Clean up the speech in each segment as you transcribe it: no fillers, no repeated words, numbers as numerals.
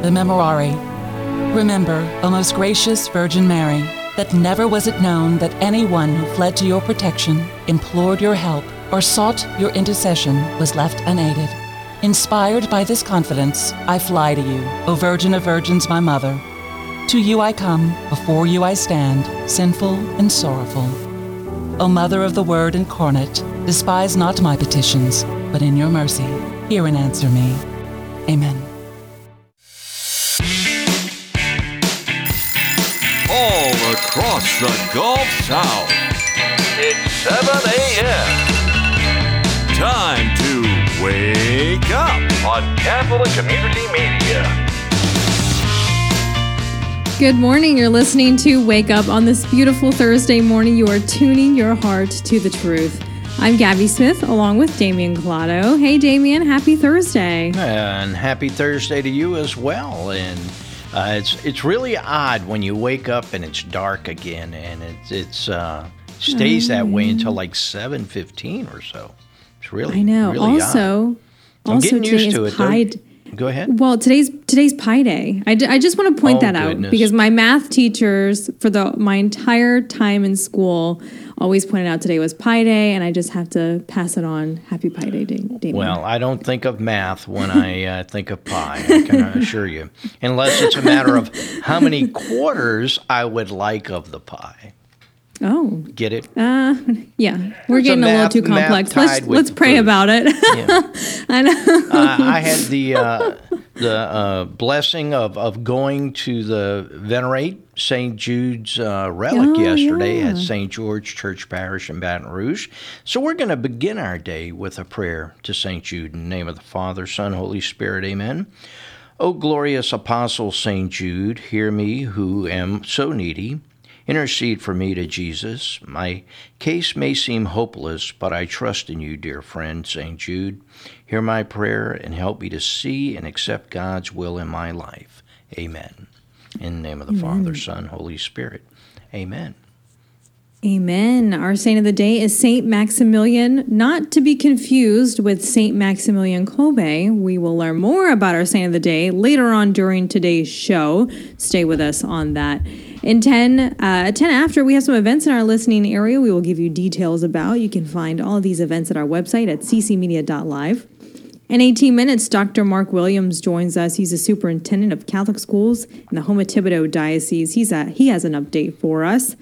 the Memorare. Remember, O most gracious Virgin Mary, that never was it known that anyone who fled to your protection, implored your help, or sought your intercession was left unaided. Inspired by this confidence, I fly to you, O Virgin of Virgins, my Mother. To you I come, before you I stand, sinful and sorrowful. O Mother of the Word incarnate, despise not my petitions, but in your mercy, hear and answer me. Amen. All across the Gulf South, it's 7 a.m. Time to wake up on Catholic Community Media. Good morning. You're listening to Wake Up on this beautiful Thursday morning. You are tuning your heart to the truth. I'm Gabby Smith, along with Damian Collado. Hey, Damian, happy Thursday. And happy Thursday to you as well. And it's really odd when you wake up and it's dark again, and it stays that way until like 7:15 or so. It's really, I know. Really also, odd. I'm getting used to it. Go ahead. Well, today's Pi Day. I just want to point that out because my math teachers for my entire time in school always pointed out today was Pi Day, and I just have to pass it on. Happy Pi Day, Damian. Well, I don't think of math when I think of pi, I can assure you, unless it's a matter of how many quarters I would like of the pie. Oh. Get it? Yeah. We're getting a little too complex. Let's pray about it. Yeah. I know. I had the blessing of going to the Venerate St. Jude's relic yesterday at St. George Church Parish in Baton Rouge. So we're going to begin our day with a prayer to St. Jude in the name of the Father, Son, Holy Spirit. Amen. O glorious Apostle St. Jude, hear me who am so needy. Intercede for me to Jesus. My case may seem hopeless, but I trust in you, dear friend, St. Jude. Hear my prayer and help me to see and accept God's will in my life. Amen. In the name of the Father, Son, Holy Spirit. Amen. Amen. Our saint of the day is Saint Maximilian, not to be confused with Saint Maximilian Kolbe. We will learn more about our saint of the day later on during today's show. Stay with us on that. In 10 after, we have some events in our listening area we will give you details about. You can find all of these events at our website at ccmedia.live. In 18 minutes, Dr. Mark Williams joins us. He's a superintendent of Catholic schools in the Houma Thibodaux Diocese. He has an update for us.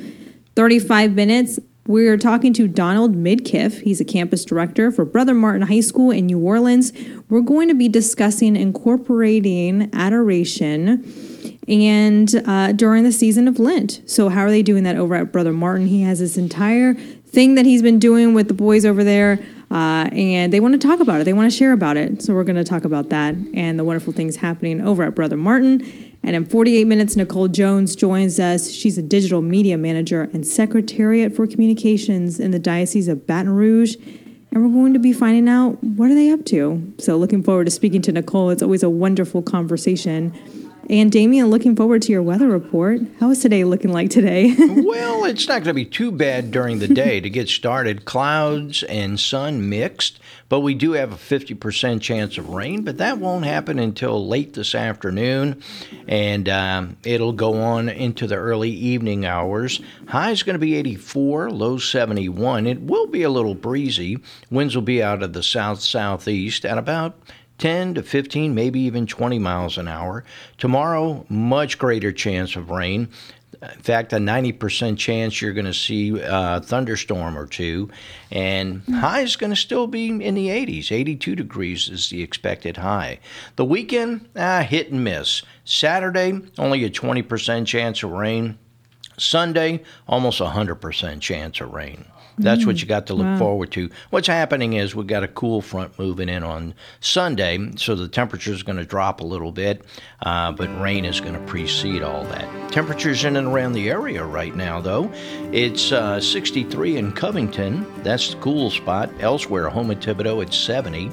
35 minutes, we're talking to Donald Midkiff. He's a campus director for Brother Martin High School in New Orleans. We're going to be discussing incorporating adoration and during the season of Lent. So how are they doing that over at Brother Martin? He has this entire thing that he's been doing with the boys over there, and they want to talk about it. They want to share about it. So we're going to talk about that and the wonderful things happening over at Brother Martin. And in 48 minutes, Nicole Jones joins us. She's a digital media manager and secretariat for communications in the Diocese of Baton Rouge. And we're going to be finding out what are they up to. So looking forward to speaking to Nicole. It's always a wonderful conversation. And Damian, looking forward to your weather report. How is today looking like today? Well, it's not going to be too bad during the day to get started. Clouds and sun mixed, but we do have a 50% chance of rain, but that won't happen until late this afternoon, and it'll go on into the early evening hours. High is going to be 84, low 71. It will be a little breezy. Winds will be out of the south-southeast at about 10 to 15, maybe even 20 miles an hour. Tomorrow, much greater chance of rain. In fact, a 90% chance you're going to see a thunderstorm or two. And high is going to still be in the 80s. 82 degrees is the expected high. The weekend, hit and miss. Saturday, only a 20% chance of rain. Sunday, almost 100% chance of rain. That's what you got to look forward to. What's happening is we've got a cool front moving in on Sunday, so the temperature is going to drop a little bit, but rain is going to precede all that. Temperatures in and around the area right now, though. It's 63 in Covington. That's the cool spot. Elsewhere, Houma Thibodaux, it's 70.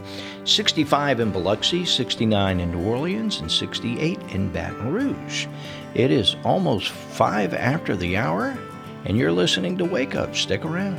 65 in Biloxi, 69 in New Orleans, and 68 in Baton Rouge. It is almost 5 after the hour, and you're listening to Wake Up. Stick around.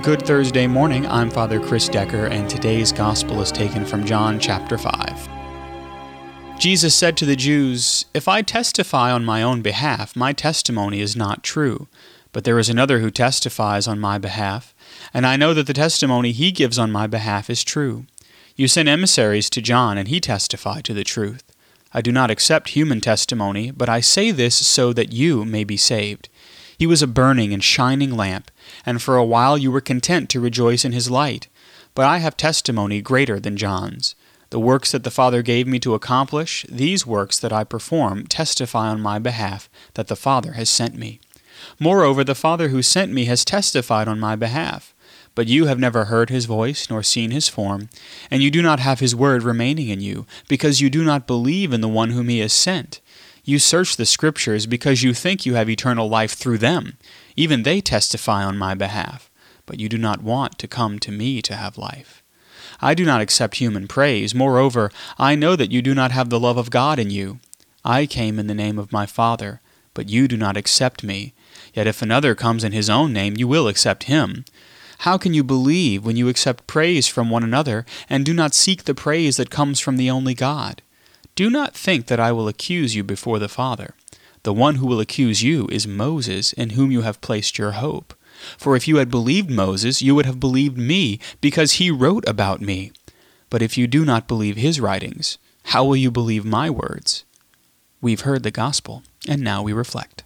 Good Thursday morning. I'm Father Chris Decker, and today's Gospel is taken from John chapter 5. Jesus said to the Jews, "If I testify on my own behalf, my testimony is not true. But there is another who testifies on my behalf, and I know that the testimony he gives on my behalf is true. You sent emissaries to John, and he testified to the truth. I do not accept human testimony, but I say this so that you may be saved. He was a burning and shining lamp, and for a while you were content to rejoice in his light. But I have testimony greater than John's. The works that the Father gave me to accomplish, these works that I perform, testify on my behalf that the Father has sent me. Moreover, the Father who sent me has testified on my behalf. But you have never heard his voice nor seen his form, and you do not have his word remaining in you, because you do not believe in the one whom he has sent. You search the Scriptures because you think you have eternal life through them. Even they testify on my behalf, but you do not want to come to me to have life. I do not accept human praise. Moreover, I know that you do not have the love of God in you. I came in the name of my Father, but you do not accept me. Yet if another comes in his own name, you will accept him. How can you believe when you accept praise from one another and do not seek the praise that comes from the only God? Do not think that I will accuse you before the Father. The one who will accuse you is Moses, in whom you have placed your hope. For if you had believed Moses, you would have believed me, because he wrote about me. But if you do not believe his writings, how will you believe my words?" We've heard the gospel, and now we reflect.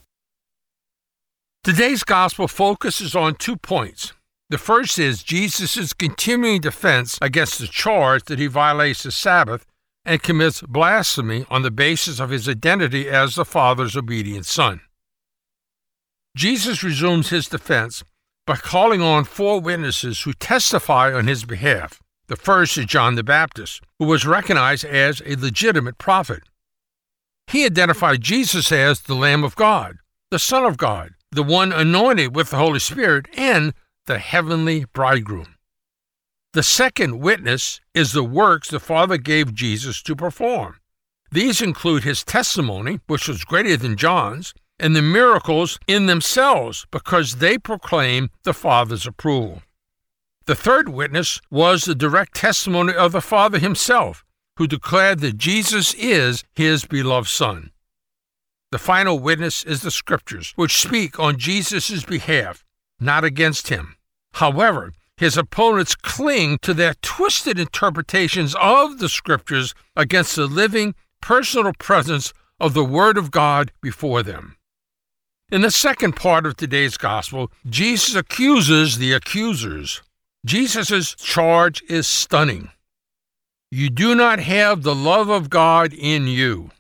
Today's gospel focuses on 2 points. The first is Jesus' continuing defense against the charge that he violates the Sabbath and commits blasphemy on the basis of his identity as the Father's obedient Son. Jesus resumes his defense by calling on 4 witnesses who testify on his behalf. The first is John the Baptist, who was recognized as a legitimate prophet. He identified Jesus as the Lamb of God, the Son of God, the one anointed with the Holy Spirit, and the heavenly bridegroom. The second witness is the works the Father gave Jesus to perform. These include his testimony, which was greater than John's, and the miracles in themselves, because they proclaim the Father's approval. The third witness was the direct testimony of the Father himself, who declared that Jesus is his beloved Son. The final witness is the Scriptures, which speak on Jesus' behalf, not against him. However, his opponents cling to their twisted interpretations of the Scriptures against the living, personal presence of the Word of God before them. In the second part of today's gospel, Jesus accuses the accusers. Jesus' charge is stunning. You do not have the love of God in you.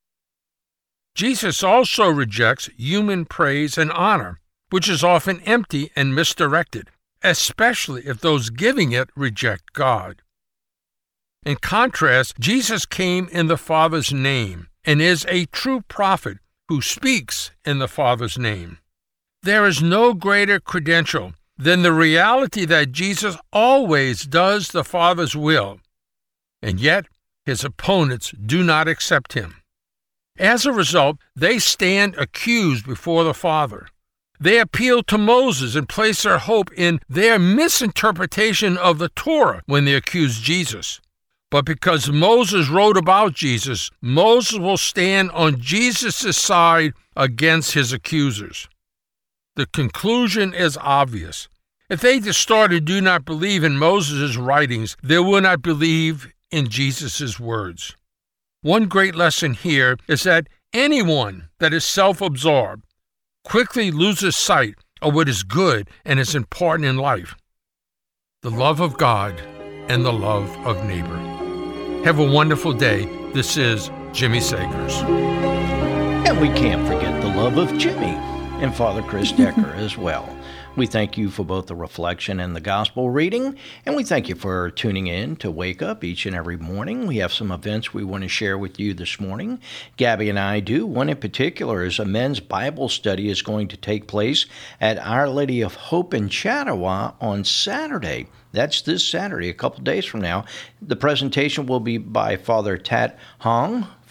Jesus also rejects human praise and honor, which is often empty and misdirected, especially if those giving it reject God. In contrast, Jesus came in the Father's name and is a true prophet who speaks in the Father's name. There is no greater credential than the reality that Jesus always does the Father's will, and yet his opponents do not accept him. As a result, they stand accused before the Father. They appeal to Moses and place their hope in their misinterpretation of the Torah when they accuse Jesus. But because Moses wrote about Jesus, Moses will stand on Jesus' side against his accusers. The conclusion is obvious. If they distort and do not believe in Moses' writings, they will not believe in Jesus' words. One great lesson here is that anyone that is self-absorbed quickly loses sight of what is good and is important in life: the love of God and the love of neighbor. Have a wonderful day. This is Jimmy Sakers. And we can't forget the love of Jimmy and Father Chris Decker as well. We thank you for both the reflection and the gospel reading, and we thank you for tuning in to Wake Up each and every morning. We have some events we want to share with you this morning. Gabby and I do. One in particular is a men's Bible study is going to take place at Our Lady of Hope in Chattawa on Saturday. That's this Saturday, a couple days from now. The presentation will be by Father Tat Hong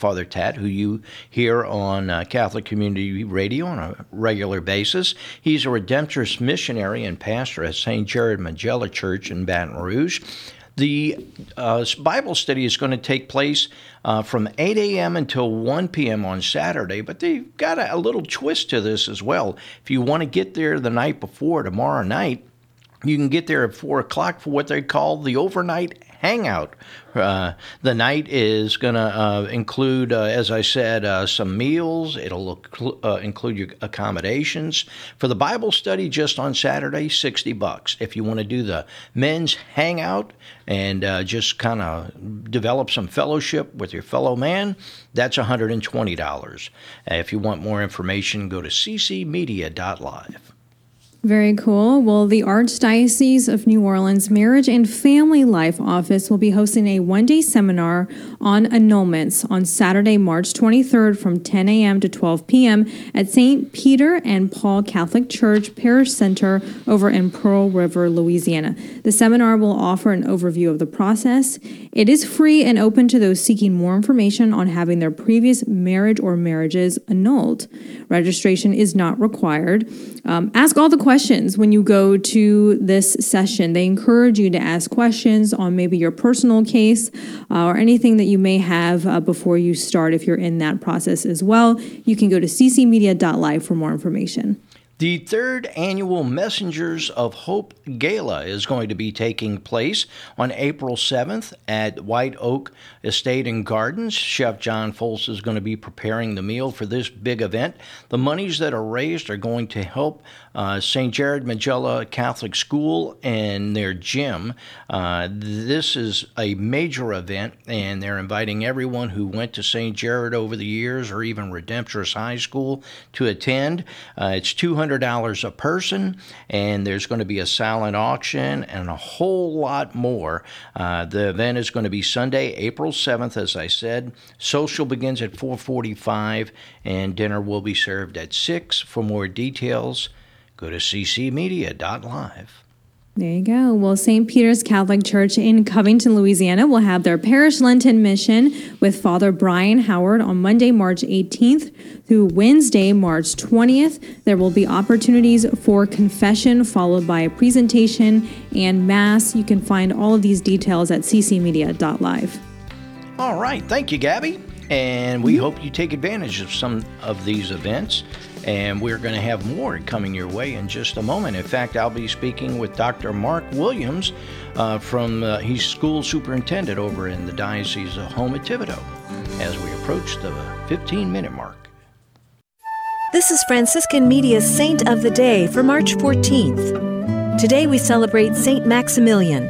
Father Tat, who you hear on Catholic Community Radio on a regular basis. He's a Redemptorist missionary and pastor at St. Jared Magella Church in Baton Rouge. The Bible study is going to take place from 8 a.m. until 1 p.m. on Saturday, but they've got a little twist to this as well. If you want to get there the night before, tomorrow night, you can get there at 4 o'clock for what they call the overnight hangout. The night is going to include, as I said, some meals. It'll include your accommodations. For the Bible study just on Saturday, $60. If you want to do the men's hangout and just kind of develop some fellowship with your fellow man, that's $120. If you want more information, go to ccmedia.live. Very cool. Well, the Archdiocese of New Orleans Marriage and Family Life Office will be hosting a one-day seminar on annulments on Saturday, March 23rd from 10 a.m. to 12 p.m. at St. Peter and Paul Catholic Church Parish Center over in Pearl River, Louisiana. The seminar will offer an overview of the process. It is free and open to those seeking more information on having their previous marriage or marriages annulled. Registration is not required. Ask all the questions when you go to this session. They encourage you to ask questions on maybe your personal case or anything that you may have before you start if you're in that process as well. You can go to ccmedia.live for more information. The third annual Messengers of Hope Gala is going to be taking place on April 7th at White Oak Estate and Gardens. Chef John Folse is going to be preparing the meal for this big event. The monies that are raised are going to help St. Jared Magella Catholic School and their gym. This is a major event, and they're inviting everyone who went to St. Jared over the years or even Redemptorist High School to attend. It's $200 a person, and there's going to be a silent auction and a whole lot more. The event is going to be Sunday, April 7th, as I said. Social begins at 4:45, and dinner will be served at 6. For more details, go to ccmedia.live. There you go. Well, St. Peter's Catholic Church in Covington, Louisiana will have their parish Lenten mission with Father Brian Howard on Monday, March 18th through Wednesday, March 20th. There will be opportunities for confession followed by a presentation and Mass. You can find all of these details at ccmedia.live. All right. Thank you, Gabby. And we hope you take advantage of some of these events. And we're going to have more coming your way in just a moment. In fact, I'll be speaking with Dr. Mark Williams he's school superintendent over in the Diocese of Houma-Thibodaux as we approach the 15-minute mark. This is Franciscan Media's Saint of the Day for March 14th. Today we celebrate Saint Maximilian.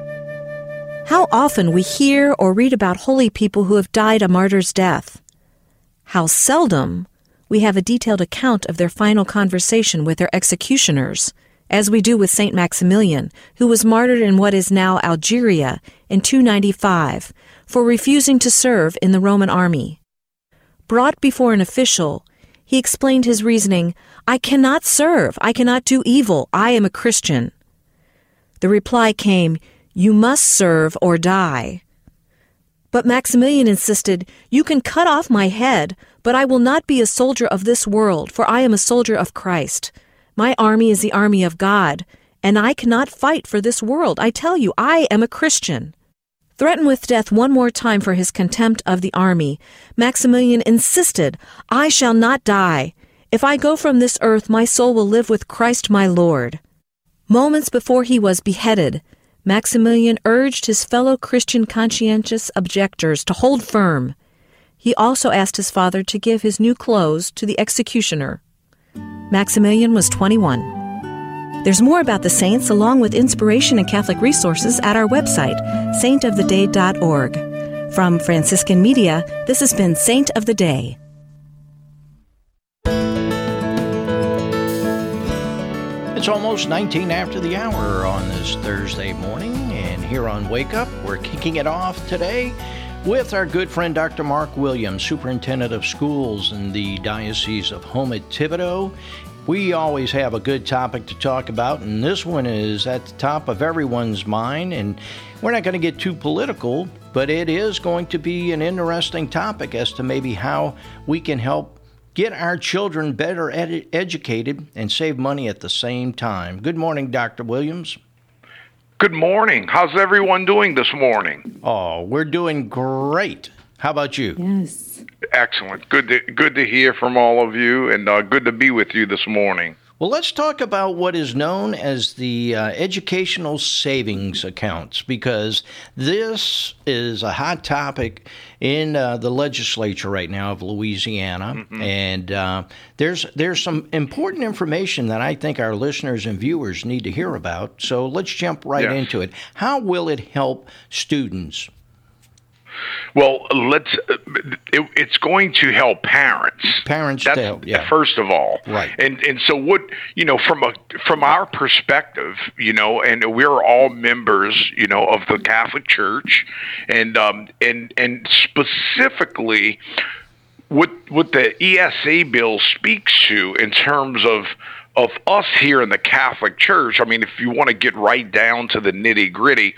How often we hear or read about holy people who have died a martyr's death. How seldom we have a detailed account of their final conversation with their executioners, as we do with Saint Maximilian, who was martyred in what is now Algeria in 295 for refusing to serve in the Roman army. Brought before an official, he explained his reasoning, "I cannot serve, I cannot do evil, I am a Christian." The reply came, "You must serve or die." But Maximilian insisted, "You can cut off my head, but I will not be a soldier of this world, for I am a soldier of Christ. My army is the army of God, and I cannot fight for this world. I tell you, I am a Christian." Threatened with death one more time for his contempt of the army, Maximilian insisted, "I shall not die. If I go from this earth, my soul will live with Christ my Lord." Moments before he was beheaded, Maximilian urged his fellow Christian conscientious objectors to hold firm. He also asked his father to give his new clothes to the executioner. Maximilian was 21. There's more about the saints along with inspiration and Catholic resources at our website, saintoftheday.org. From Franciscan Media, this has been Saint of the Day. It's almost 19 after the hour on this Thursday morning, and here on Wake Up, we're kicking it off today with our good friend Dr. Mark Williams, Superintendent of Schools in the Diocese of Houma-Thibodaux. We always have a good topic to talk about, and this one is at the top of everyone's mind. And we're not going to get too political, but it is going to be an interesting topic as to maybe how we can help get our children better educated and save money at the same time. Good morning, Dr. Williams. Good morning. How's everyone doing this morning? Oh, we're doing great. How about you? Yes. Excellent. Good to hear from all of you, and good to be with you this morning. Well, let's talk about what is known as the educational savings accounts, because this is a hot topic in the legislature right now of Louisiana. Mm-hmm. And there's some important information that I think our listeners and viewers need to hear about. So let's jump right into it. How will it help students? Well, it's going to help parents. Parents to help, yeah. First of all. Right. And so what, from our perspective, and we're all members, of the Catholic Church, and specifically what the ESA bill speaks to in terms of us here in the Catholic Church. I mean, if you want to get right down to the nitty-gritty,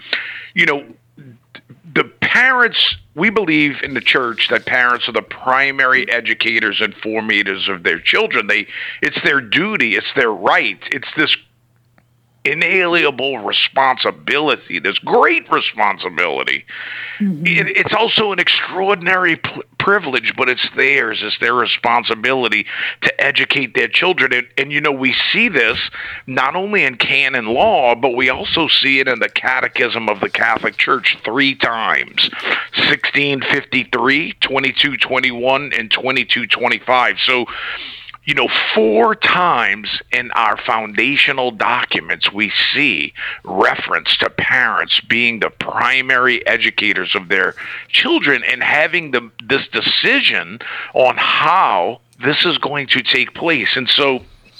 the parents, we believe in the church that parents are the primary educators and formators of their children. It's their duty, it's their right, it's this inalienable responsibility, this great responsibility. Mm-hmm. It's also an extraordinary privilege, but it's theirs. It's their responsibility to educate their children. And we see this not only in canon law, but we also see it in the Catechism of the Catholic Church 3 times, 1653, 2221, and 2225. So, 4 times in our foundational documents, we see reference to parents being the primary educators of their children and having this decision on how this is going to take place. And so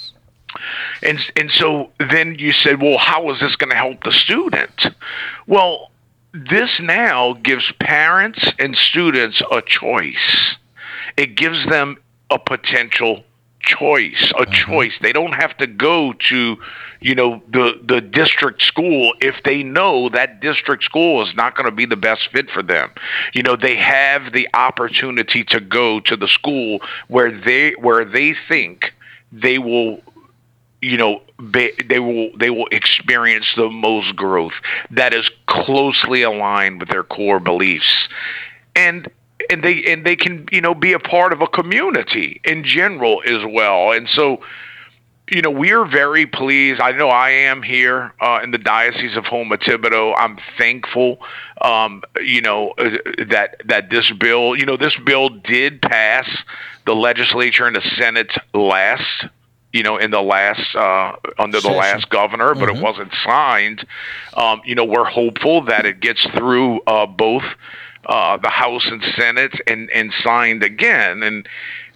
then you said, well, how is this going to help the student? Well, this now gives parents and students a choice. It gives them a potential choice. They don't have to go to, the district school if they know that district school is not going to be the best fit for them. They have the opportunity to go to the school where they think they will they will experience the most growth that is closely aligned with their core beliefs. And they can, be a part of a community in general as well. And so, we're very pleased. I know I am here in the Diocese of Houma-Thibodaux. I'm thankful, that this bill did pass the legislature and the Senate under the last governor, but it wasn't signed. We're hopeful that it gets through both the House and Senate and signed again, and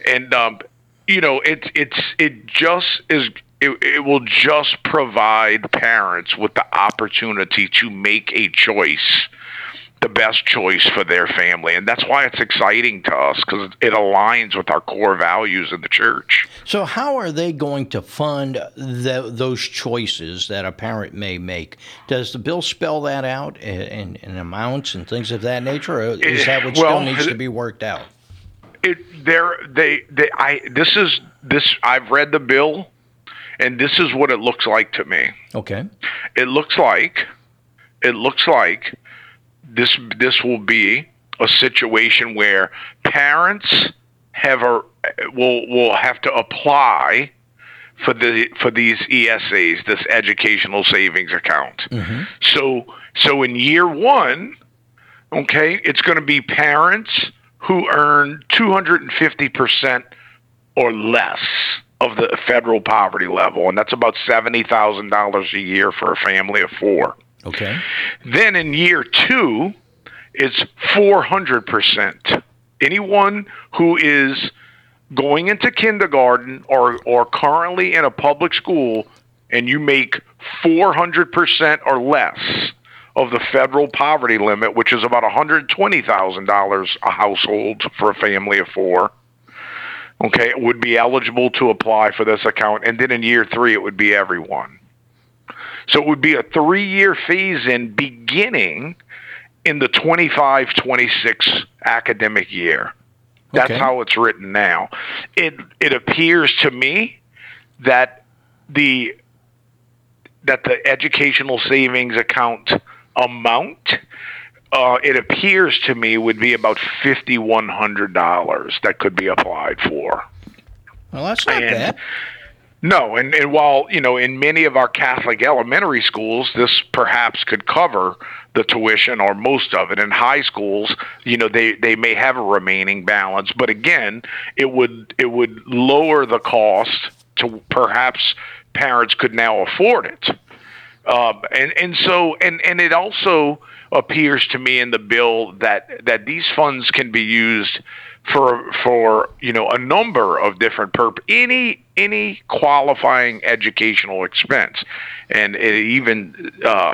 it will just provide parents with the opportunity to make a choice, the best choice for their family. And that's why it's exciting to us, because it aligns with our core values in the church. So how are they going to fund those choices that a parent may make? Does the bill spell that out in amounts and things of that nature, or is that what still needs to be worked out? I've read the bill, and this is what it looks like to me. Okay. It looks like this will be a situation where parents will have to apply for these ESAs, this educational savings account. Mm-hmm. So in year 1, okay, it's going to be parents who earn 250% or less of the federal poverty level, and that's about $70,000 a year for a family of 4. Okay. Then in year 2, it's 400%. Anyone who is going into kindergarten or currently in a public school and you make 400% or less of the federal poverty limit, which is about $120,000 a household for a family of 4, okay, would be eligible to apply for this account. And then in year 3, it would be everyone. So it would be a 3-year phase-in beginning in the 25-26 academic year. That's how it's written now. It appears to me that the educational savings account amount, it appears to me, would be about $5,100 that could be applied for. Well, that's not bad. No, and while, in many of our Catholic elementary schools, this perhaps could cover the tuition or most of it. In high schools, they may have a remaining balance, but again, it would lower the cost to perhaps parents could now afford it. And it also appears to me in the bill that these funds can be used for a number of different any qualifying educational expense, and it even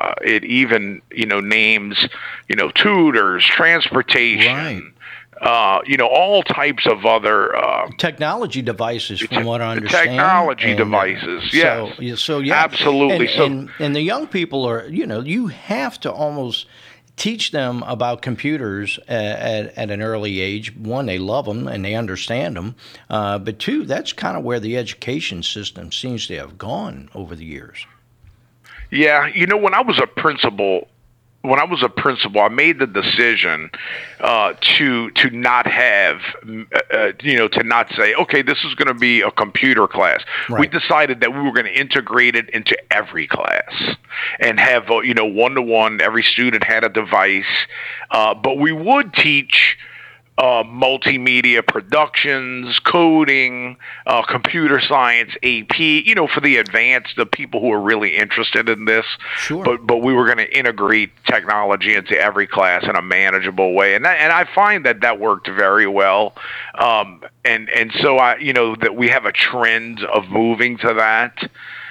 names tutors, transportation, all types of other technology devices, from what I understand. Technology devices, yes. So yeah, absolutely. And the young people are, you have to almost teach them about computers at an early age. One, they love them and they understand them. But two, that's kind of where the education system seems to have gone over the years. Yeah, when I was a principal, I made the decision to not have, to not say, okay, this is going to be a computer class. Right. We decided that we were going to integrate it into every class and have, one-to-one. Every student had a device, but we would teach multimedia productions, coding, computer science, AP, for the people who are really interested in this. Sure. But we were going to integrate technology into every class in a manageable way. And I find that worked very well. And so that we have a trend of moving to that.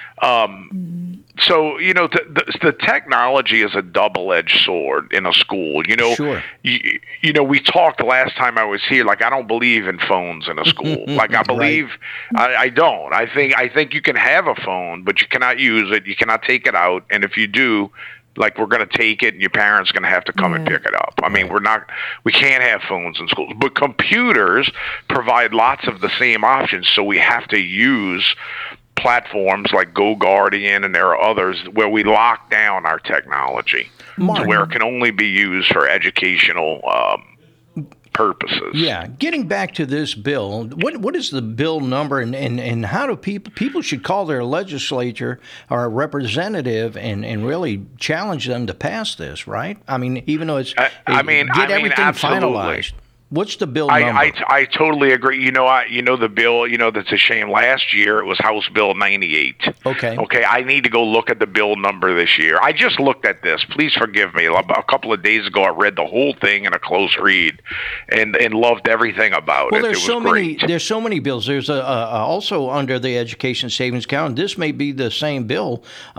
So, the technology is a double-edged sword in a school. Sure. We talked last time I was here, I don't believe in phones in a school. I believe, right. I don't. I think you can have a phone, but you cannot use it. You cannot take it out. And if you do, we're going to take it and your parents going to have to come and pick it up. I mean, we can't have phones in schools, but computers provide lots of the same options. So we have to use platforms like GoGuardian, and there are others where we lock down our technology to where it can only be used for educational purposes. Yeah. Getting back to this bill, what is the bill number, and how do people should call their legislature or a representative and really challenge them to pass this, right? I mean, even though get everything absolutely. finalized. What's the bill number? I totally agree. The bill, that's a shame. Last year, it was House Bill 98. Okay, I need to go look at the bill number this year. I just looked at this. Please forgive me. A couple of days ago, I read the whole thing in a close read and loved everything about it. There's so many bills. There's also under the Education Savings Account. This may be the same bill,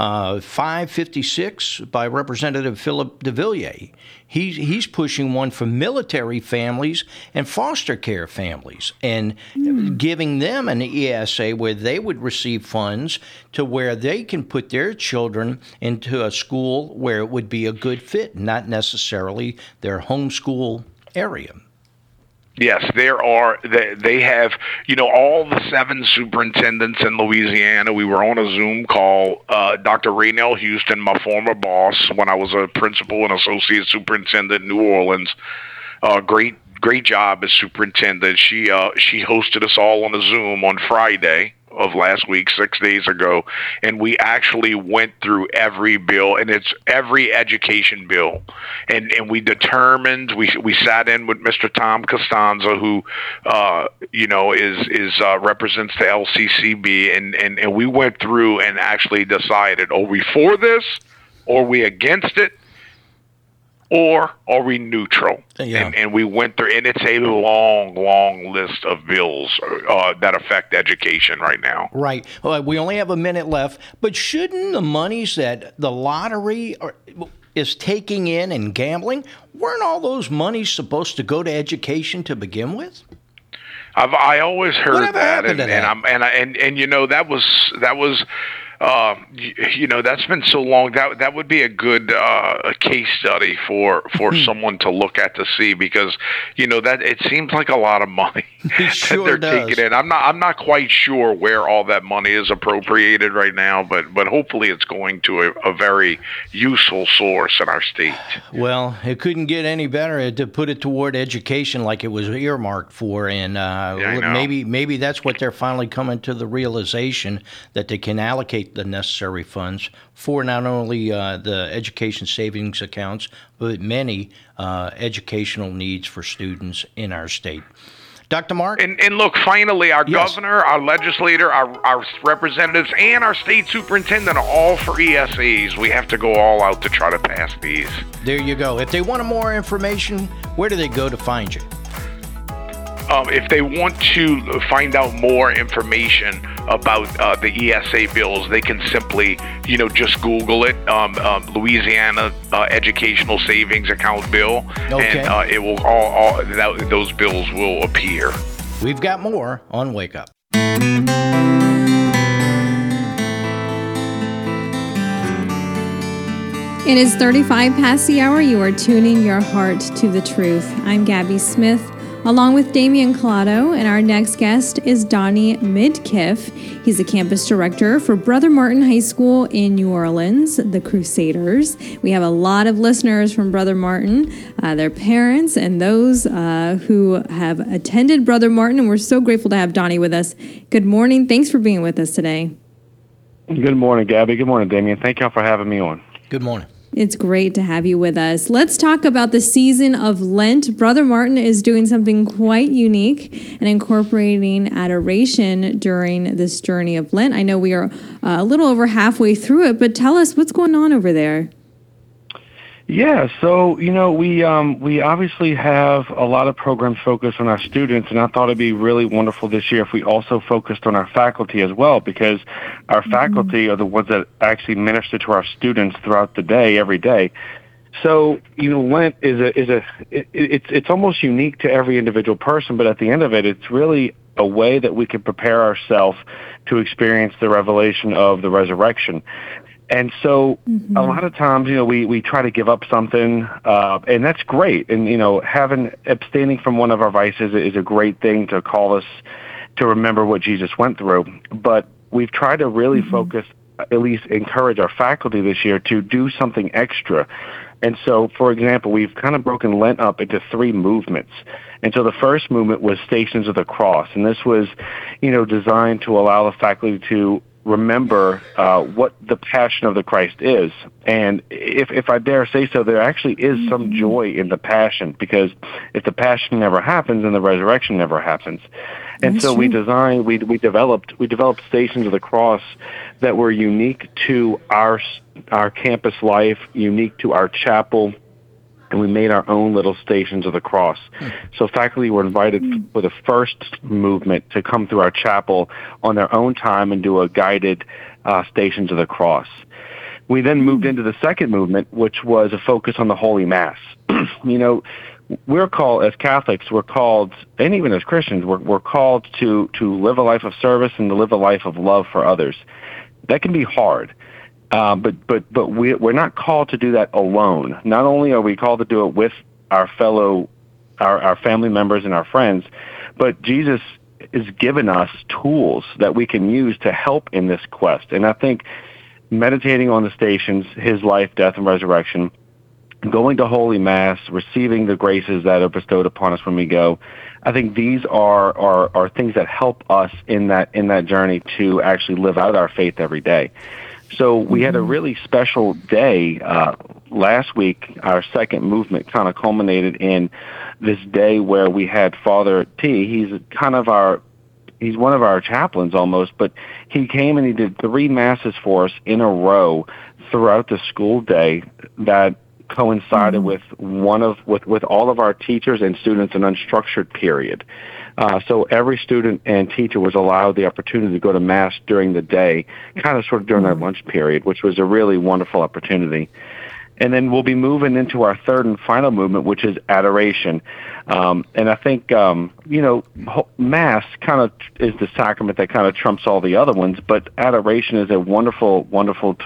556 by Representative Philip DeVilliers. He's pushing one for military families and foster care families and giving them an ESA where they would receive funds to where they can put their children into a school where it would be a good fit, not necessarily their homeschool area. Yes, there are. They have, all the 7 superintendents in Louisiana. We were on a Zoom call. Dr. Raynell Houston, my former boss when I was a principal and associate superintendent in New Orleans, great job as superintendent. She hosted us all on a Zoom on Friday of last week, 6 days ago, and we actually went through every bill, and it's every education bill, and we determined, we sat in with Mr. Tom Costanza, who represents the LCCB, and we went through and actually decided, are we for this, or are we against it, or are we neutral? Yeah. And we went through, and it's a long list of bills that affect education right now. Right. Well, we only have a minute left, but shouldn't the monies that the lottery is taking in and gambling, weren't all those monies supposed to go to education to begin with? I always heard Whatever that, happened to that? and you know that was. You know, that's been so long. That would be a good a case study for someone to look at to see, because you know that it seems like a lot of money Sure that they're does. taking in. I'm not quite sure where all that money is appropriated right now, but hopefully it's going to a very useful source in our state. Well, it couldn't get any better to put it toward education like it was earmarked for, and I know. maybe that's what they're finally coming to the realization, that they can allocate the necessary funds for not only the education savings accounts, but many educational needs for students in our state. Dr. Mark? And look, finally, our Yes. governor, our legislator, our representatives, and our state superintendent are all for ESEs. We have to go all out to try to pass these. There you go. If they want more information, where do they go to find you? If they want to find out more information about the ESA bills, they can simply, just Google it, Louisiana Educational Savings Account Bill, Okay. and it will all those bills will appear. We've got more on Wake Up. It is 35 past the hour. You are tuning your heart to the truth. I'm Gabby Smith, along with Damian Collado, and our next guest is Donnie Midkiff. He's the campus director for Brother Martin High School in New Orleans, the Crusaders. We have a lot of listeners from Brother Martin, their parents, and those who have attended Brother Martin, and we're so grateful to have Donnie with us. Good morning. Thanks for being with us today. Good morning, Gabby. Good morning, Damian. Thank y'all for having me on. Good morning. It's great to have you with us. Let's talk about the season of Lent. Brother Martin is doing something quite unique and incorporating adoration during this journey of Lent. I know we are a little over halfway through it, but tell us what's going on over there. Yeah, so, we obviously have a lot of programs focused on our students, and I thought it'd be really wonderful this year if we also focused on our faculty as well, because our faculty are the ones that actually minister to our students throughout the day, every day. So, Lent it's almost unique to every individual person, but at the end of it, it's really a way that we can prepare ourselves to experience the revelation of the resurrection. And so a lot of times, we try to give up something, and that's great. And, abstaining from one of our vices is a great thing to call us to remember what Jesus went through. But we've tried to really focus, at least encourage our faculty this year to do something extra. And so, for example, we've kind of broken Lent up into 3 movements. And so the first movement was Stations of the Cross. And this was, designed to allow the faculty to remember what the passion of the Christ is. And if I dare say so, there actually is some joy in the passion, because if the passion never happens, then the resurrection never happens. And That's so true. we developed Stations of the Cross that were unique to our campus life, unique to our chapel, and we made our own little Stations of the Cross. So faculty were invited for the first movement to come through our chapel on their own time and do a guided Stations of the Cross. We then moved into the second movement, which was a focus on the Holy Mass. We're called, as Catholics, and even as Christians, we're called to live a life of service and to live a life of love for others. That can be hard. But we're not called to do that alone. Not only are we called to do it with our family members and our friends, but Jesus has given us tools that we can use to help in this quest. And I think meditating on the Stations, his life, death, and resurrection, going to Holy Mass, receiving the graces that are bestowed upon us when we go, I think these are things that help us in that journey to actually live out our faith every day. So we had a really special day last week. Our second movement kind of culminated in this day where we had Father T. He's one of our chaplains almost, but he came and he did 3 masses for us in a row throughout the school day that coincided with all of our teachers and students an unstructured period. So every student and teacher was allowed the opportunity to go to Mass during the day, kind of sort of during their lunch period, which was a really wonderful opportunity. And then we'll be moving into our third and final movement, which is adoration. And I think, Mass kind of is the sacrament that kind of trumps all the other ones, but adoration is a wonderful, wonderful,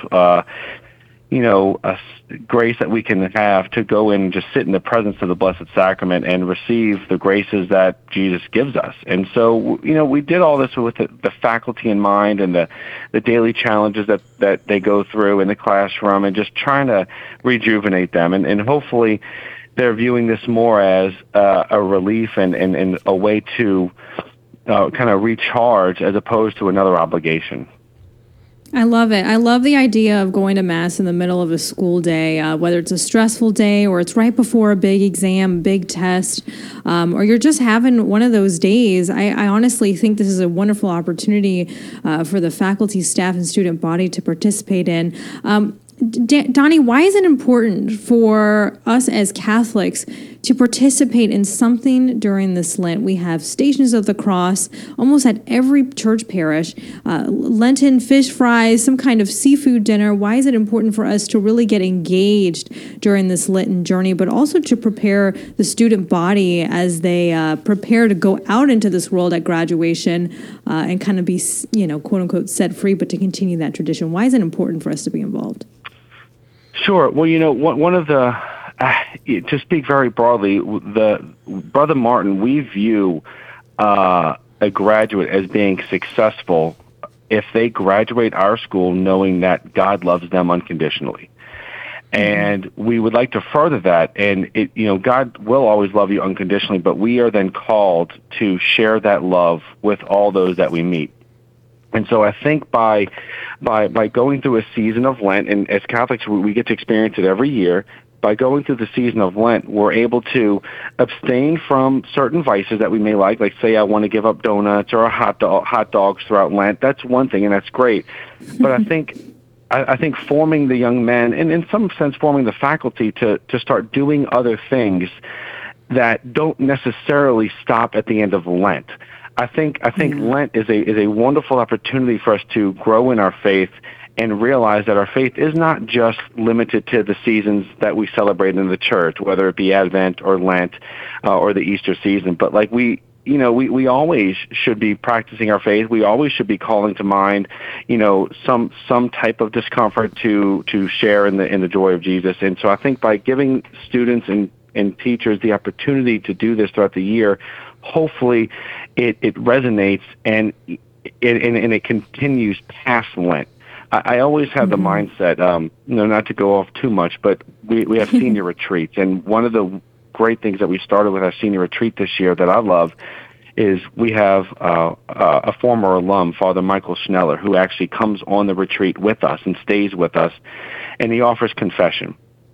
grace that we can have to go in and just sit in the presence of the Blessed Sacrament and receive the graces that Jesus gives us. And so, we did all this with the faculty in mind and the daily challenges that they go through in the classroom, and just trying to rejuvenate them. And hopefully they're viewing this more as a relief and a way to kind of recharge as opposed to another obligation. I love it. I love the idea of going to Mass in the middle of a school day, whether it's a stressful day or it's right before a big exam, big test, or you're just having one of those days. I honestly think this is a wonderful opportunity for the faculty, staff, and student body to participate in. Donnie, why is it important for us as Catholics to participate in something during this Lent? We have Stations of the Cross almost at every church parish, Lenten fish fries, some kind of seafood dinner. Why is it important for us to really get engaged during this Lenten journey, but also to prepare the student body as they prepare to go out into this world at graduation and kind of be, quote unquote, set free, but to continue that tradition? Why is it important for us to be involved? Sure. Well, one of the, to speak very broadly, Brother Martin, we view a graduate as being successful if they graduate our school knowing that God loves them unconditionally. And we would like to further that. And God will always love you unconditionally, but we are then called to share that love with all those that we meet. And so I think by going through a season of Lent, and as Catholics we get to experience it every year, by going through the season of Lent, we're able to abstain from certain vices that we may like say I want to give up donuts or hot dogs throughout Lent. That's one thing, and that's great. But I think forming the young men, and in some sense forming the faculty to start doing other things that don't necessarily stop at the end of Lent. I think Lent is a wonderful opportunity for us to grow in our faith and realize that our faith is not just limited to the seasons that we celebrate in the church, whether it be Advent or Lent or the Easter season. But we always should be practicing our faith. We always should be calling to mind, some type of discomfort to share in the joy of Jesus. And so I think by giving students and teachers the opportunity to do this throughout the year, hopefully it resonates and it continues past Lent. I always have the mindset, not to go off too much, but we have senior retreats. And one of the great things that we started with our senior retreat this year that I love is we have a former alum, Father Michael Schneller, who actually comes on the retreat with us and stays with us, and he offers confession.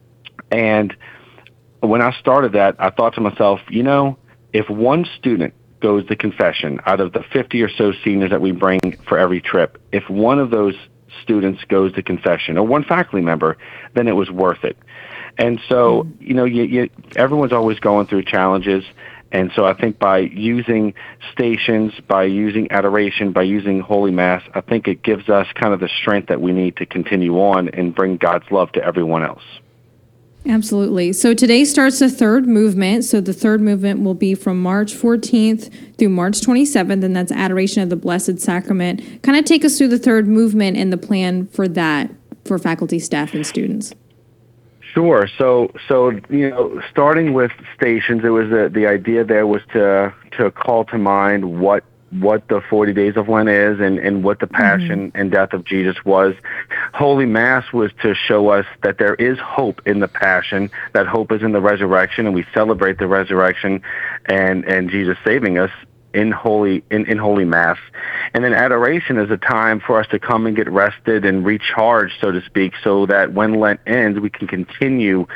And when I started that, I thought to myself, if one student goes to confession out of the 50 or so seniors that we bring for every trip, if one of those students goes to confession, or one faculty member, then it was worth it. And so, everyone's always going through challenges. And so I think by using stations, by using adoration, by using Holy Mass, I think it gives us kind of the strength that we need to continue on and bring God's love to everyone else. Absolutely. So today starts the third movement. So the third movement will be from March 14th through March 27th, and that's Adoration of the Blessed Sacrament. Kind of take us through the third movement and the plan for that for faculty, staff, and students. Sure. So starting with stations, it was the idea there was to call to mind what the 40 days of Lent is and what the passion and death of Jesus was. Holy Mass was to show us that there is hope in the passion, that hope is in the resurrection, and we celebrate the resurrection and Jesus saving us in Holy Mass. And then adoration is a time for us to come and get rested and recharged, so to speak, so that when Lent ends, we can continue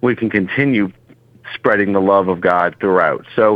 spreading the love of God throughout. So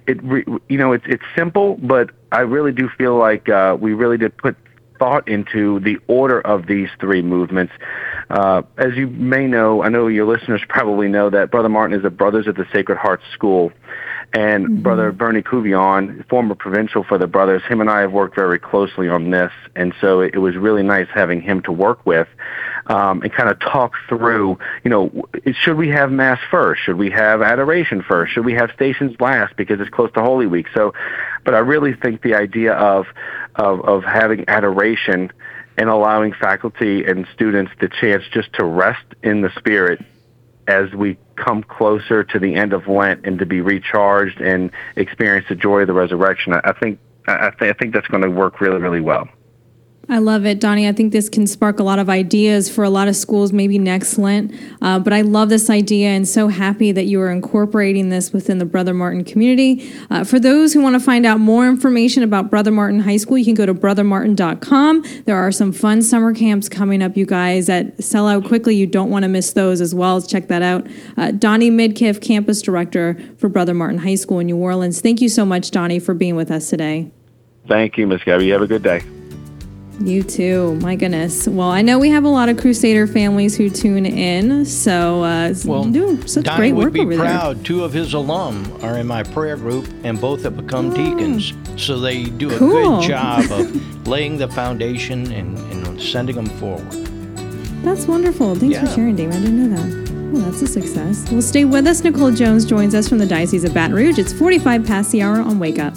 it's simple, but I really do feel like we really did put thought into the order of these three movements. As you may know, I know your listeners probably know that Brother Martin is a Brothers of the Sacred Heart School. And Brother Bernie Cuvion, former provincial for the Brothers, him and I have worked very closely on this. And so it was really nice having him to work with. and kind of talk through, should we have Mass first? Should we have adoration first? Should we have stations last because it's close to Holy Week? So, but I really think the idea of having adoration and allowing faculty and students the chance just to rest in the Spirit as we come closer to the end of Lent and to be recharged and experience the joy of the resurrection, I think that's going to work really, really well. I love it, Donnie. I think this can spark a lot of ideas for a lot of schools, maybe next Lent. But I love this idea and so happy that you are incorporating this within the Brother Martin community. For those who want to find out more information about Brother Martin High School, you can go to brothermartin.com. There are some fun summer camps coming up, you guys, that sell out quickly. You don't want to miss those as well. Check that out. Donnie Midkiff, Campus Director for Brother Martin High School in New Orleans. Thank you so much, Donnie, for being with us today. Thank you, Miss Gabby. You have a good day. You too. My goodness. Well, I know we have a lot of Crusader families who tune in, so doing such Donnie great work would over be there. proud. 2 of his alum are in my prayer group, and both have become deacons. So they do a Cool. good job of laying the foundation and sending them forward. That's wonderful. Thanks for sharing, Dave. I didn't know that. Well, that's a success. Well, stay with us. Nicole Jones joins us from the Diocese of Baton Rouge. It's 45 past the hour on Wake Up.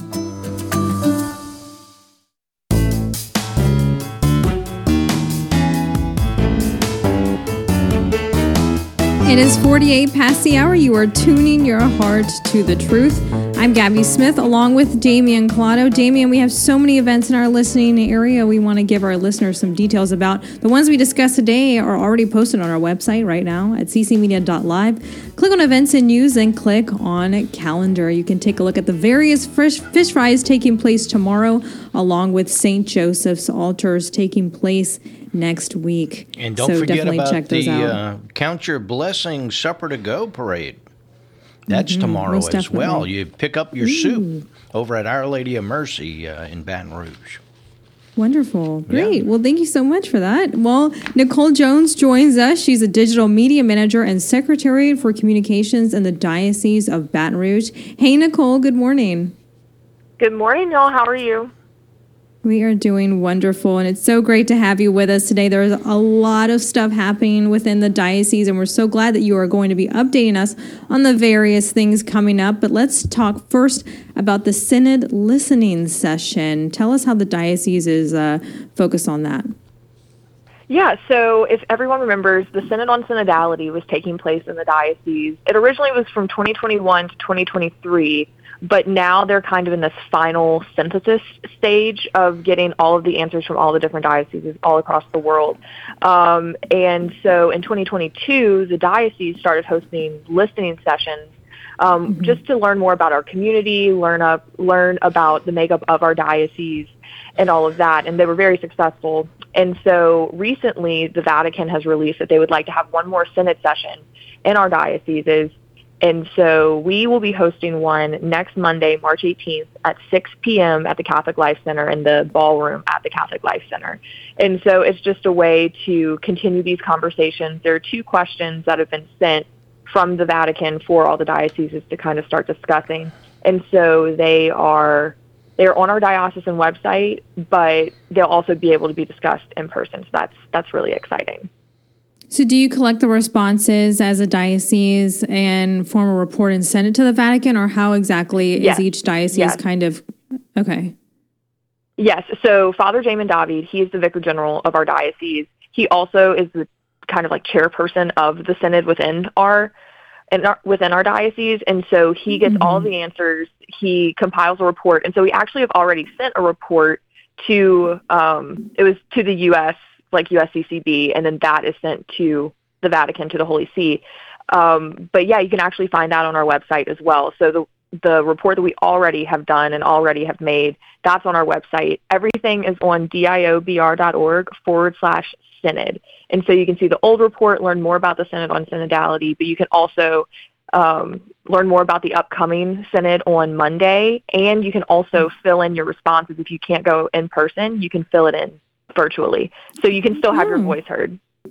It is 48 past the hour. You are tuning your heart to the truth. I'm Gabby Smith along with Damian Collado. Damian, we have so many events in our listening area we want to give our listeners some details about. The ones we discussed today are already posted on our website right now at ccmedia.live. Click on events and news and click on calendar. You can take a look at the various fish fries taking place tomorrow along with St. Joseph's altars taking place next week. And don't so forget definitely about check those out. the Count Your Blessings Supper to Go parade. That's tomorrow most as well. definitely. You pick up your soup over at Our Lady of Mercy in Baton Rouge. Wonderful. Great. Well, thank you so much for that. Well, Nicole Jones joins us. She's a digital media manager and secretary for communications in the Diocese of Baton Rouge. Hey, Nicole, good morning. Good morning, y'all. How are you? We are doing wonderful, and it's so great to have you with us today. There's a lot of stuff happening within the diocese, and we're so glad that you are going to be updating us on the various things coming up. But let's talk first about the Synod listening session. Tell us how the diocese is focused on that. Yeah, so if everyone remembers, the Synod on Synodality was taking place in the diocese. It originally was from 2021 to 2023, but now they're kind of in this final synthesis stage of getting all of the answers from all the different dioceses all across the world. And so in 2022, the diocese started hosting listening sessions just to learn more about our community, learn about the makeup of our diocese and all of that. And they were very successful. And so recently, the Vatican has released that they would like to have one more Synod session in our dioceses. And so we will be hosting one next Monday, March 18th at 6 p.m. at the Catholic Life Center in the ballroom at the Catholic Life Center. And so it's just a way to continue these conversations. There are 2 questions that have been sent from the Vatican for all the dioceses to kind of start discussing. And so they're on our diocesan website, but they'll also be able to be discussed in person. So that's really exciting. So do you collect the responses as a diocese and form a report and send it to the Vatican, or how exactly is each diocese kind of... Okay. Yes. So Father Jamin David, he is the Vicar General of our diocese. He also is the kind of like chairperson of the Synod within our diocese. And so he gets all the answers. He compiles a report. And so we actually have already sent a report to, it was to the U.S., like USCCB, and then that is sent to the Vatican, to the Holy See. But yeah, you can actually find that on our website as well. So the report that we already have done and already have made, that's on our website. Everything is on diobr.org/synod. And so you can see the old report, learn more about the Synod on Synodality, but you can also learn more about the upcoming Synod on Monday, and you can also fill in your responses. If you can't go in person, you can fill it in virtually. So you can still have your voice heard.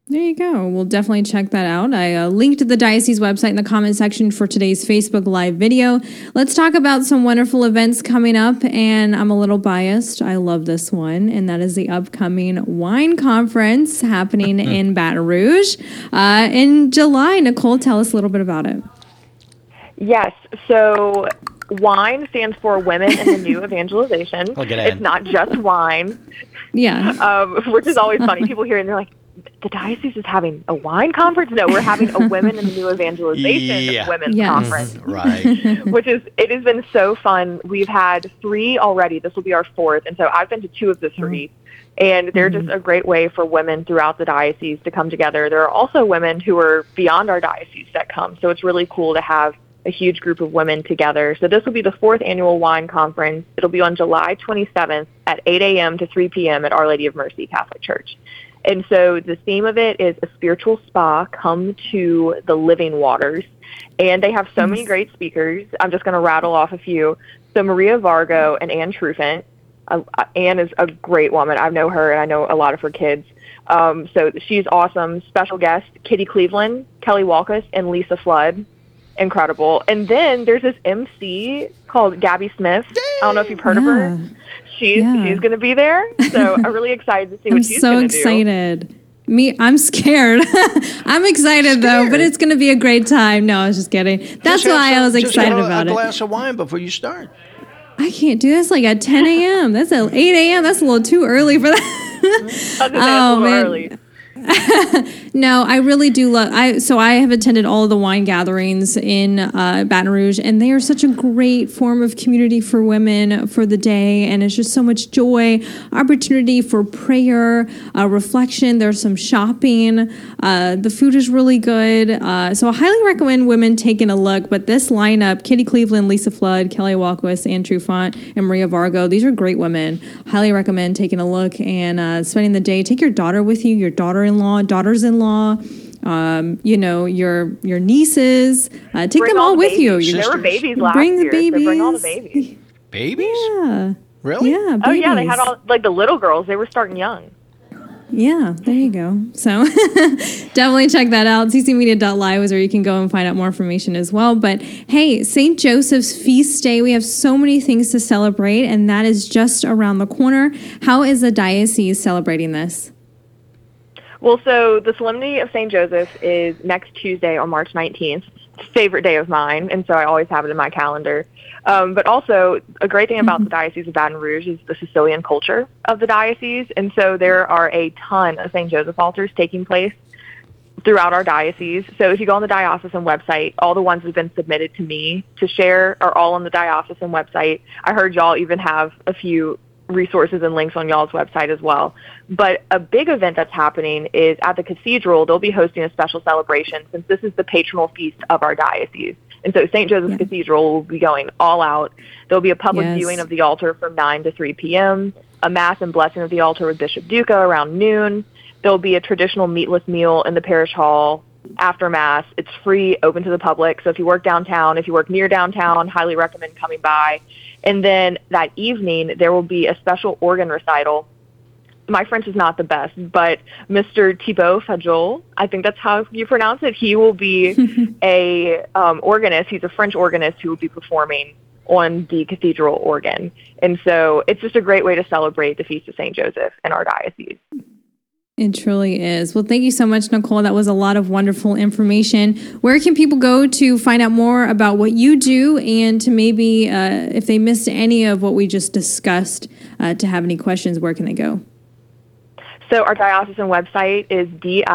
There you go. We'll definitely check that out. I linked the diocese website in the comment section for today's Facebook Live video. Let's talk about some wonderful events coming up, and I'm a little biased. I love this one, and that is the upcoming wine conference happening in Baton Rouge in July. Nicole, tell us a little bit about it. Yes. So WINE stands for Women in the New Evangelization. Look at that. It's not just wine. Yeah. Which is always funny. People hear it and they're like, the diocese is having a wine conference? No, we're having a Women in the New Evangelization women's conference. Right. It has been so fun. We've had 3 already. This will be our 4th. And so I've been to 2 of the 3. And they're just a great way for women throughout the diocese to come together. There are also women who are beyond our diocese that come. So it's really cool to have a huge group of women together. So this will be the 4th annual wine conference. It'll be on July 27th at 8 a.m. to 3 p.m. at Our Lady of Mercy Catholic Church. And so the theme of it is a spiritual spa, come to the living waters. And they have so many great speakers. I'm just going to rattle off a few. So Maria Vargo and Anne Trufant. Anne is a great woman. I know her, and I know a lot of her kids. So she's awesome. Special guest, Kitty Cleveland, Kelly Walkus, and Lisa Flood. Incredible. And then there's this MC called Gabby Smith. I don't know if you've heard of her. She's going to be there. So I'm really excited to see what she's going to do. I'm so excited. I'm scared. I'm excited though, but it's going to be a great time. No, I was just kidding. That's why I was excited about it. A glass of wine before you start. I can't do this like at 10 a.m. That's at 8 a.m. That's a little too early for that. Oh, man. Early. No, I really do love. So I have attended all of the wine gatherings in Baton Rouge, and they are such a great form of community for women for the day, and it's just so much joy, opportunity for prayer, reflection. There's some shopping. The food is really good. So I highly recommend women taking a look. But this lineup: Kitty Cleveland, Lisa Flood, Kelly Walkus, Anne Trufant, and Maria Vargo. These are great women. Highly recommend taking a look and spending the day. Take your daughter with you. Your daughters-in-law, your nieces. Take them all with you. There were babies last year. The babies. So bring all the babies. Babies? Yeah. Really? Yeah. Babies. Oh yeah, they had all the little girls. They were starting young. Yeah, there you go. So definitely check that out. ccmedia.live is where you can go and find out more information as well. But hey, St. Joseph's Feast Day, we have so many things to celebrate, and that is just around the corner. How is the diocese celebrating this? Well, so the Solemnity of St. Joseph is next Tuesday on March 19th. It's a favorite day of mine, and so I always have it in my calendar. But also, a great thing about the Diocese of Baton Rouge is the Sicilian culture of the diocese, and so there are a ton of St. Joseph altars taking place throughout our diocese. So if you go on the diocesan website, all the ones that have been submitted to me to share are all on the diocesan website. I heard y'all even have a few resources and links on y'all's website as well. But a big event that's happening is at the cathedral. They'll be hosting a special celebration since this is the patronal feast of our diocese. And so St. Joseph's Cathedral will be going all out. There'll be a public viewing of the altar from 9 to 3 p.m., a mass and blessing of the altar with Bishop Duca around noon. There'll be a traditional meatless meal in the parish hall after Mass. It's free, open to the public. So if you work downtown, if you work near downtown, highly recommend coming by. And then that evening, there will be a special organ recital. My French is not the best, but Mr. Thibaut Fajol, I think that's how you pronounce it. He will be a organist. He's a French organist who will be performing on the cathedral organ. And so it's just a great way to celebrate the Feast of St. Joseph in our diocese. It truly is. Well, thank you so much, Nicole. That was a lot of wonderful information. Where can people go to find out more about what you do and to maybe, if they missed any of what we just discussed, to have any questions, where can they go? So our diocesan website is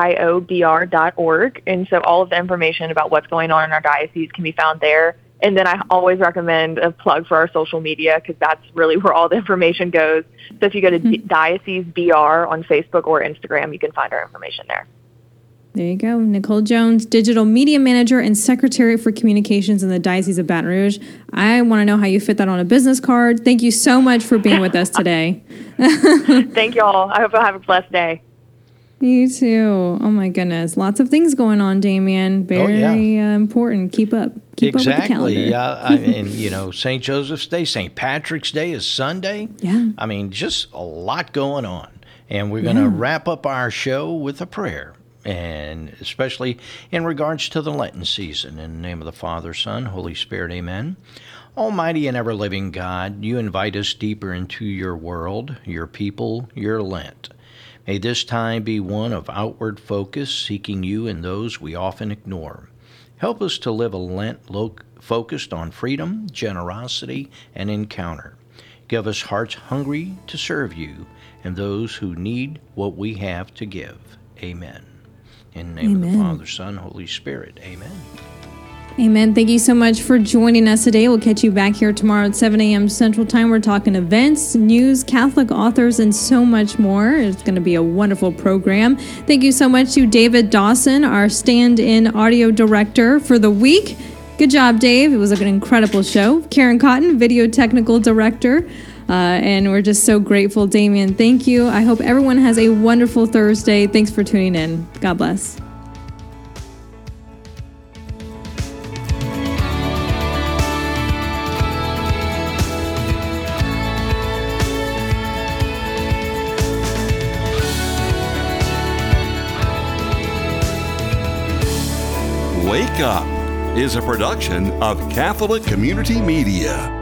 diobr.org. And so all of the information about what's going on in our diocese can be found there. And then I always recommend a plug for our social media because that's really where all the information goes. So if you go to Diocese BR on Facebook or Instagram, you can find our information there. There you go. Nicole Jones, Digital Media Manager and Secretary for Communications in the Diocese of Baton Rouge. I want to know how you fit that on a business card. Thank you so much for being with us today. Thank you all. I hope you'll have a blessed day. You too. Oh my goodness. Lots of things going on, Damien. Very important. Keep up. Keep up with the calendar. And, St. Joseph's Day, St. Patrick's Day is Sunday. Yeah. I mean, just a lot going on. And we're going to wrap up our show with a prayer. and especially in regards to the Lenten season. In the name of the Father, Son, Holy Spirit, amen. Almighty and ever-living God, you invite us deeper into your world, your people, your Lent. May this time be one of outward focus, seeking you in those we often ignore. Help us to live a Lent focused on freedom, generosity, and encounter. Give us hearts hungry to serve you and those who need what we have to give. Amen. In the name of the Father, Son, Holy Spirit. Amen. Amen. Thank you so much for joining us today. We'll catch you back here tomorrow at 7 a.m. Central Time. We're talking events, news, Catholic authors, and so much more. It's going to be a wonderful program. Thank you so much to David Dawson, our stand-in audio director for the week. Good job, Dave. It was an incredible show. Karen Cotton, video technical director. And we're just so grateful. Damien, thank you. I hope everyone has a wonderful Thursday. Thanks for tuning in. God bless. Wake Up is a production of Catholic Community Media.